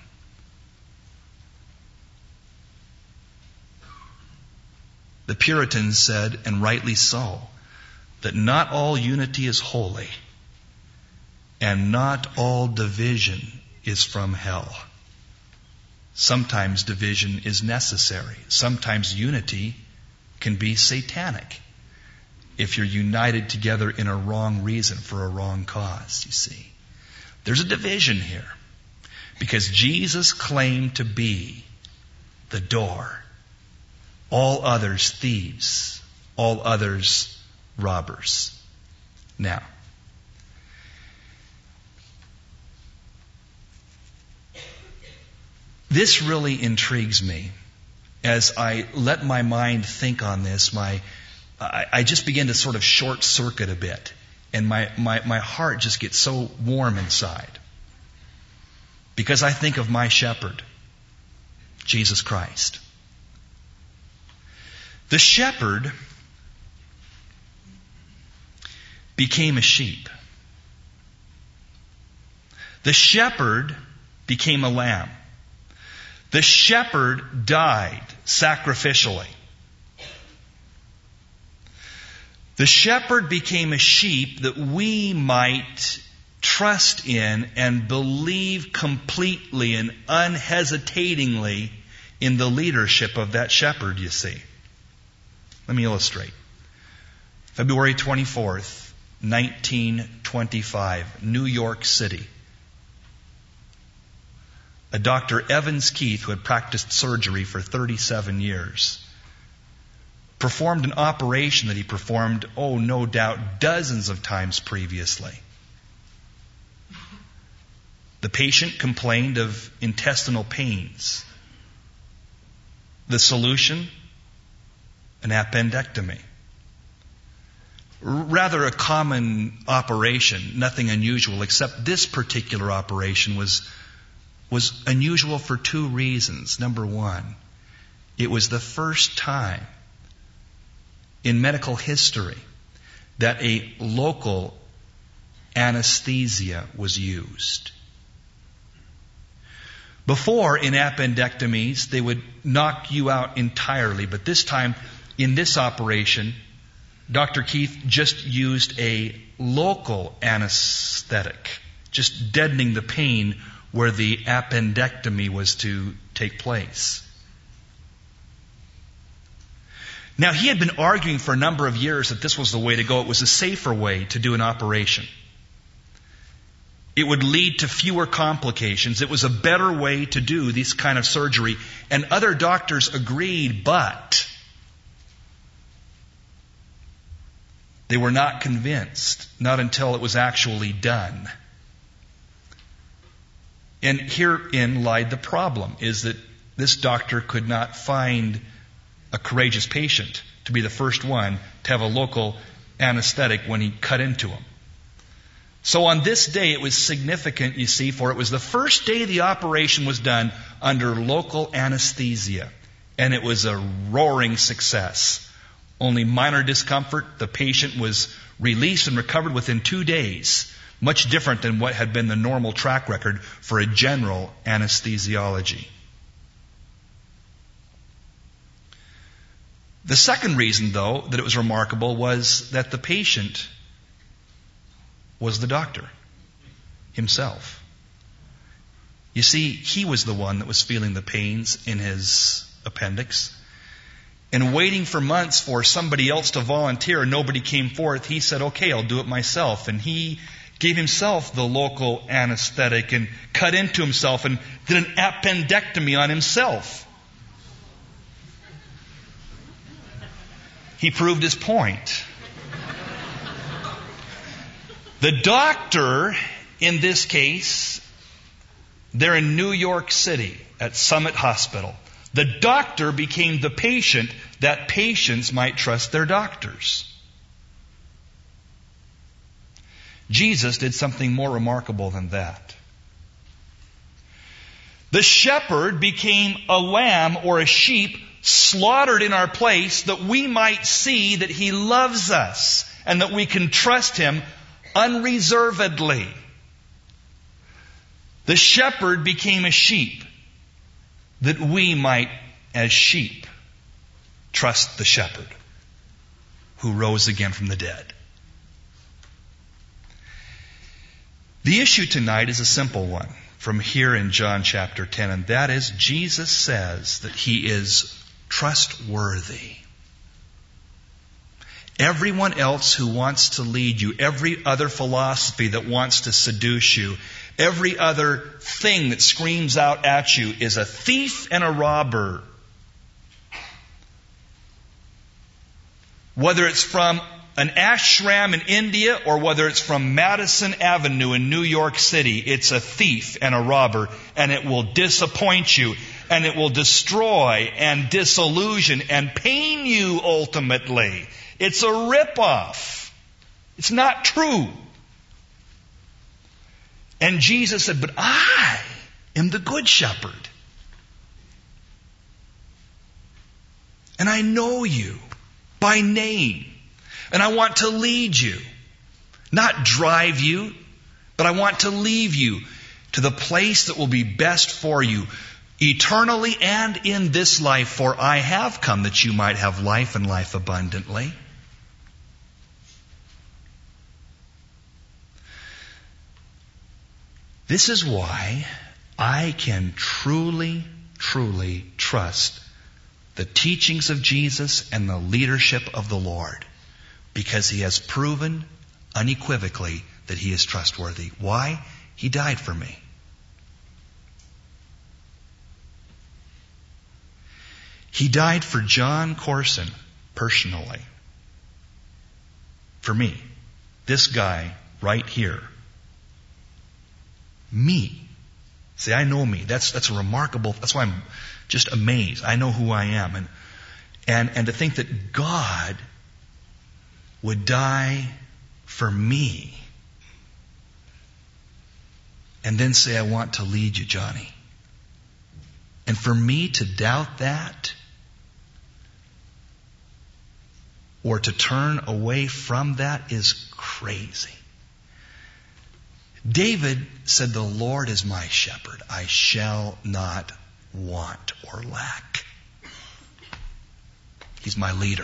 The Puritans said, and rightly so, that not all unity is holy, and not all division is from hell. Sometimes division is necessary. Sometimes unity can be satanic if you're united together in a wrong reason for a wrong cause, you see. There's a division here because Jesus claimed to be the door. All others thieves, all others robbers. Now, this really intrigues me. As I let my mind think on this, I just begin to sort of short circuit a bit. And my heart just gets so warm inside. Because I think of my shepherd, Jesus Christ. The shepherd became a sheep. The shepherd became a lamb. The shepherd died sacrificially. The shepherd became a sheep that we might trust in and believe completely and unhesitatingly in the leadership of that shepherd, you see. Let me illustrate. February 24th, 1925, New York City. A Dr. Evans Keith, who had practiced surgery for 37 years, performed an operation that he performed, no doubt, dozens of times previously. The patient complained of intestinal pains. The solution? An appendectomy. Rather a common operation, nothing unusual, except this particular operation was unusual for two reasons. Number one, it was the first time in medical history that a local anesthesia was used. Before, in appendectomies, they would knock you out entirely, but this time, in this operation, Dr. Keith just used a local anesthetic, just deadening the pain where the appendectomy was to take place. Now, he had been arguing for a number of years that this was the way to go. It was a safer way to do an operation. It would lead to fewer complications. It was a better way to do this kind of surgery. And other doctors agreed, but they were not convinced, not until it was actually done. And herein lied the problem, is that this doctor could not find a courageous patient to be the first one to have a local anesthetic when he cut into him. So on this day it was significant, you see, for it was the first day the operation was done under local anesthesia. And it was a roaring success. Only minor discomfort. The patient was released and recovered within 2 days. Much different than what had been the normal track record for a general anesthesiology. The second reason, though, that it was remarkable was that the patient was the doctor himself. You see, he was the one that was feeling the pains in his appendix. And waiting for months for somebody else to volunteer, and nobody came forth, he said, okay, I'll do it myself. And he gave himself the local anesthetic and cut into himself and did an appendectomy on himself. He proved his point. The doctor, in this case, they're in New York City at Summit Hospital. The doctor became the patient that patients might trust their doctors. Jesus did something more remarkable than that. The shepherd became a lamb or a sheep slaughtered in our place that we might see that he loves us and that we can trust him unreservedly. The shepherd became a sheep that we might, as sheep, trust the shepherd who rose again from the dead. The issue tonight is a simple one from here in John chapter 10, and that is Jesus says that he is trustworthy. Everyone else who wants to lead you, every other philosophy that wants to seduce you, every other thing that screams out at you is a thief and a robber. Whether it's from an ashram in India or whether it's from Madison Avenue in New York City, it's a thief and a robber, and it will disappoint you, and it will destroy and disillusion and pain you ultimately. It's a ripoff. It's not true. And Jesus said, but I am the good shepherd. And I know you by name. And I want to lead you. Not drive you, but I want to leave you to the place that will be best for you, eternally and in this life. For I have come that you might have life and life abundantly. This is why I can truly, truly trust the teachings of Jesus and the leadership of the Lord, because he has proven unequivocally that he is trustworthy. Why? He died for me. He died for John Corson personally. For me. This guy right here. Me. See, I know me. That's a remarkable, that's why I'm just amazed. I know who I am. And to think that God would die for me and then say, I want to lead you, Johnny. And for me to doubt that or to turn away from that is crazy. David said, the Lord is my shepherd. I shall not want or lack. He's my leader.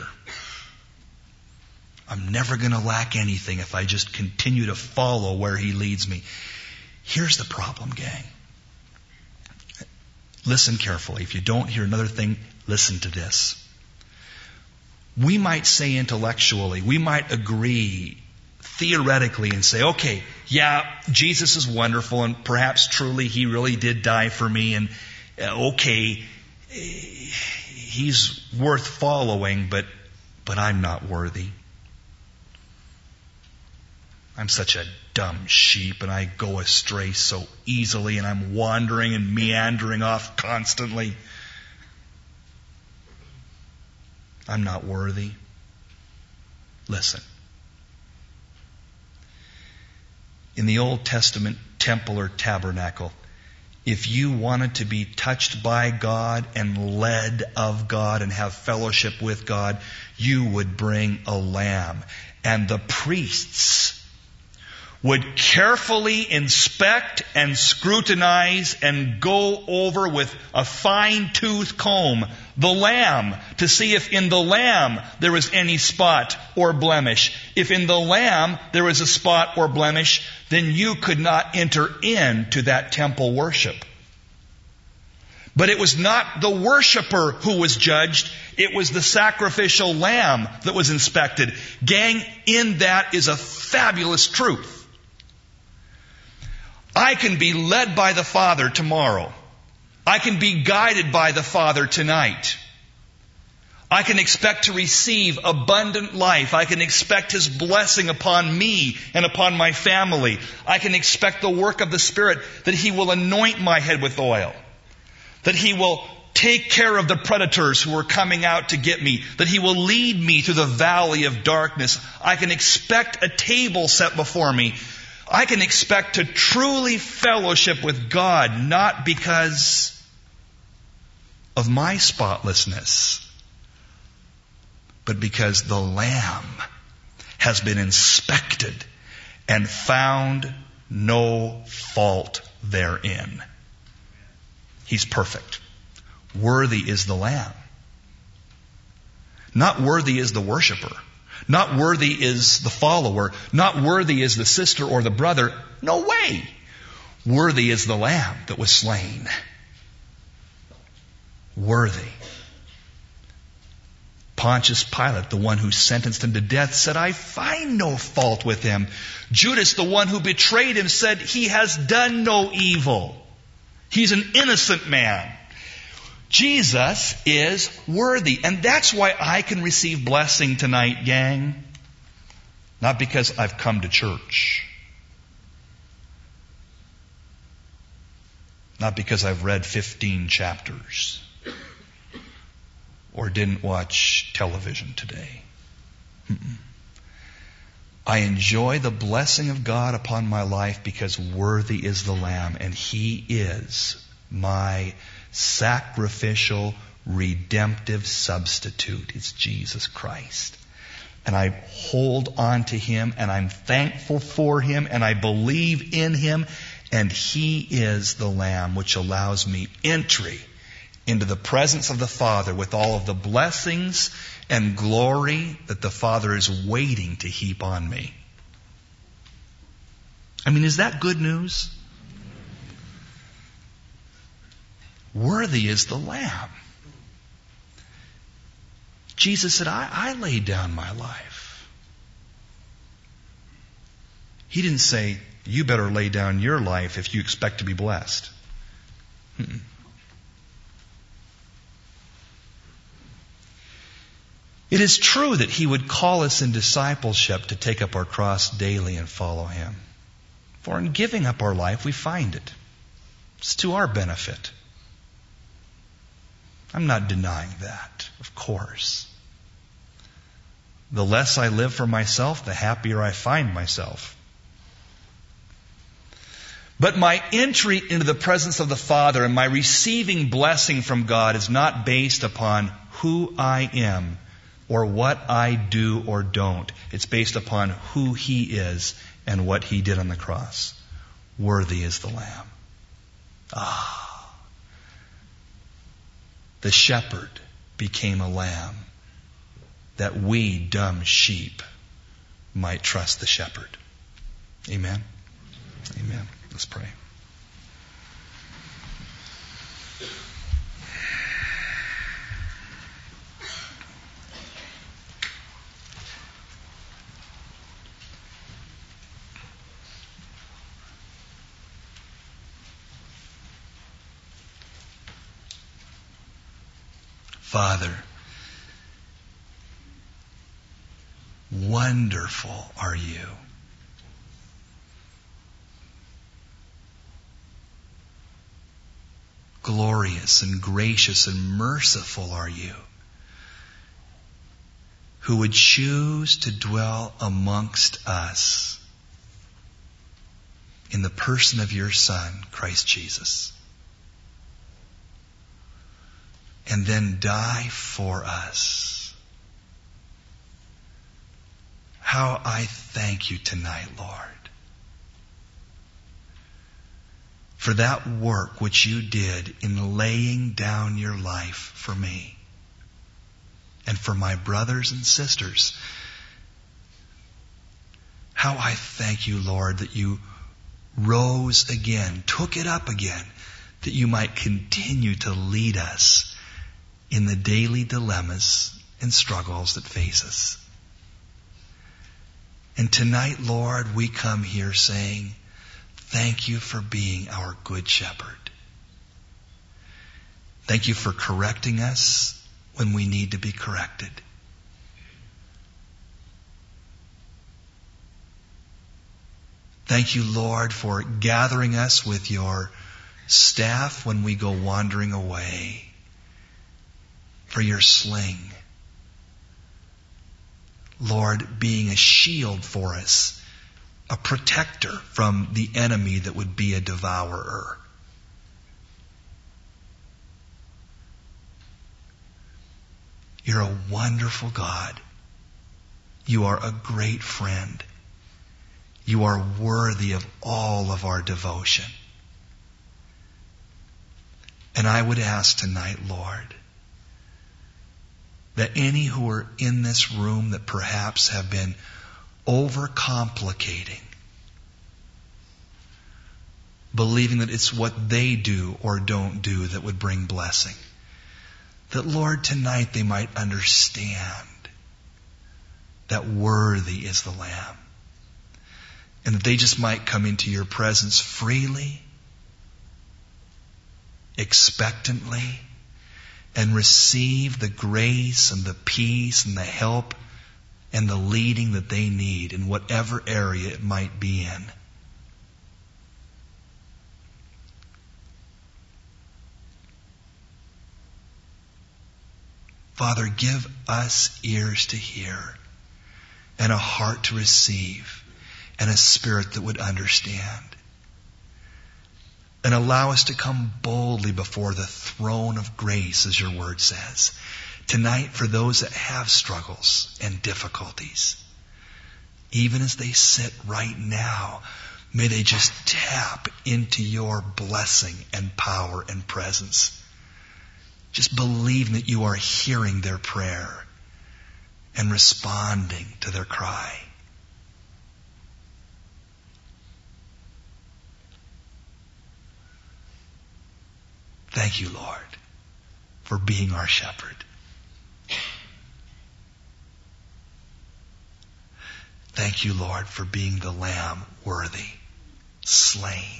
I'm never going to lack anything if I just continue to follow where he leads me. Here's the problem, gang. Listen carefully. If you don't hear another thing, listen to this. We might say intellectually, we might agree theoretically and say, okay, yeah, Jesus is wonderful and perhaps truly He really did die for me and okay, He's worth following, but I'm not worthy. I'm such a dumb sheep and I go astray so easily and I'm wandering and meandering off constantly. I'm not worthy. Listen. In the Old Testament temple or tabernacle, if you wanted to be touched by God and led of God and have fellowship with God, you would bring a lamb. And the priests would carefully inspect and scrutinize and go over with a fine-tooth comb the lamb to see if in the lamb there was any spot or blemish. If in the lamb there was a spot or blemish, then you could not enter into that temple worship. But it was not the worshiper who was judged. It was the sacrificial lamb that was inspected. Gang, in that is a fabulous truth. I can be led by the Father tomorrow. I can be guided by the Father tonight. I can expect to receive abundant life. I can expect His blessing upon me and upon my family. I can expect the work of the Spirit, that He will anoint my head with oil, that He will take care of the predators who are coming out to get me, that He will lead me through the valley of darkness. I can expect a table set before me. I can expect to truly fellowship with God, not because of my spotlessness, but because the Lamb has been inspected and found no fault therein. He's perfect. Worthy is the Lamb. Not worthy is the worshiper. Not worthy is the follower. Not worthy is the sister or the brother. No way. Worthy is the Lamb that was slain. Worthy. Pontius Pilate, the one who sentenced him to death, said, I find no fault with him. Judas, the one who betrayed him, said, he has done no evil. He's an innocent man. Jesus is worthy. And that's why I can receive blessing tonight, gang. Not because I've come to church. Not because I've read 15 chapters. Or didn't watch television today. I enjoy the blessing of God upon my life because worthy is the Lamb, and He is my sacrificial, redemptive substitute. It's Jesus Christ. And I hold on to Him, and I'm thankful for Him, and I believe in Him, and He is the Lamb which allows me entry into the presence of the Father with all of the blessings and glory that the Father is waiting to heap on me. I mean, is that good news? Worthy is the Lamb. Jesus said, I laid down my life. He didn't say, you better lay down your life if you expect to be blessed. It is true that He would call us in discipleship to take up our cross daily and follow Him. For in giving up our life, we find it. It's to our benefit. I'm not denying that, of course. The less I live for myself, the happier I find myself. But my entry into the presence of the Father and my receiving blessing from God is not based upon who I am or what I do or don't. It's based upon who He is and what He did on the cross. Worthy is the Lamb. The shepherd became a lamb that we, dumb sheep, might trust the shepherd. Amen? Amen. Let's pray. Father, wonderful are you. Glorious and gracious and merciful are you, who would choose to dwell amongst us in the person of your Son, Christ Jesus, and then die for us. How I thank you tonight, Lord, for that work which you did in laying down your life for me and for my brothers and sisters. How I thank you, Lord, that you rose again, took it up again, that you might continue to lead us in the daily dilemmas and struggles that face us. And tonight, Lord, we come here saying, thank you for being our good shepherd. Thank you for correcting us when we need to be corrected. Thank you, Lord, for gathering us with your staff when we go wandering away, for your sling. Lord, being a shield for us, a protector from the enemy that would be a devourer. You're a wonderful God. You are a great friend. You are worthy of all of our devotion. And I would ask tonight, Lord, that any who are in this room that perhaps have been overcomplicating, believing that it's what they do or don't do that would bring blessing, that, Lord, tonight they might understand that worthy is the Lamb, and that they just might come into your presence freely, expectantly, and receive the grace and the peace and the help and the leading that they need in whatever area it might be in. Father, give us ears to hear and a heart to receive and a spirit that would understand. And allow us to come boldly before the throne of grace, as your word says. Tonight, for those that have struggles and difficulties, even as they sit right now, may they just tap into your blessing and power and presence. Just believing that you are hearing their prayer and responding to their cry. Thank you, Lord, for being our shepherd. Thank you, Lord, for being the Lamb worthy, slain.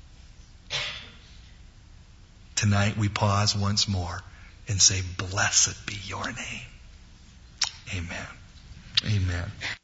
Tonight we pause once more and say, blessed be your name. Amen. Amen.